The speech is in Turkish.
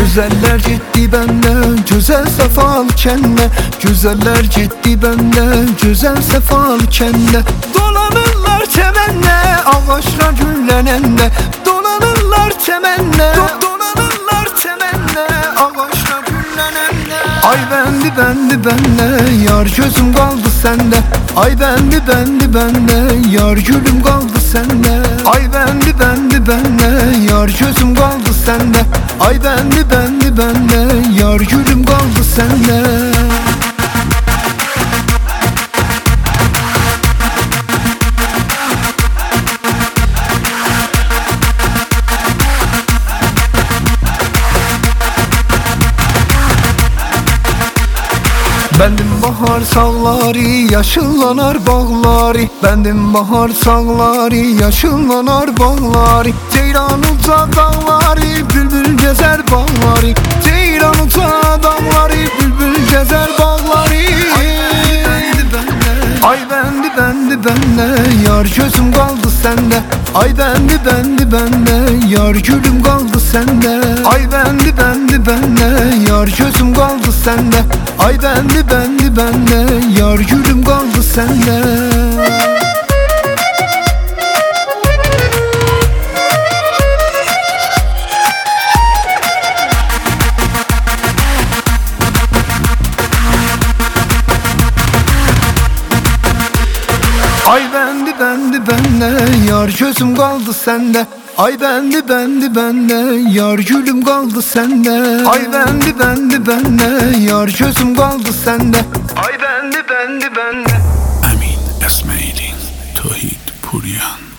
Güzeller gitti bende, güzel sefalı kende. Güzeller gitti bende, güzel sefalı kende. Dolanırlar çemende, ağaçlar güllenende. Dolanırlar çemende, dolanırlar çemende, ağaçlar güllenende. Ay bendi bendi bende, yar gözüm kaldı sende. Ay bendi bendi bende, yar gülüm kaldı sende. Ay bendi bendi bende, yar gözüm kaldı sende. Ay bendi bendi bende, yar gülüm kaldı sende. Bendim bahar sağları, yaşıllanar bağları. Bendim bahar sağları, yaşıllanar bağları. Ceyran uca dağları, bülbül gezer bağları. Ceyran uca dağları, bülbül gezer bağları. Ay bendi bendi bende, yar gözüm kaldı sende. Ay bendi bendi bende, yar gülüm kaldı sende. Ay bendi bendi bende, yar gözüm kaldı sende. Ay bendi bendi bende, yar gülüm kaldı sende. Ay bendi bendi bende, yar gözüm kaldı sende. Ay bendi bendi bende, yar gülüm kaldı sende. Ay bendi bendi bende, yar gözüm kaldı sende. Ay bendi bendi bende. Amin Esmaili Tauhid Puriyan.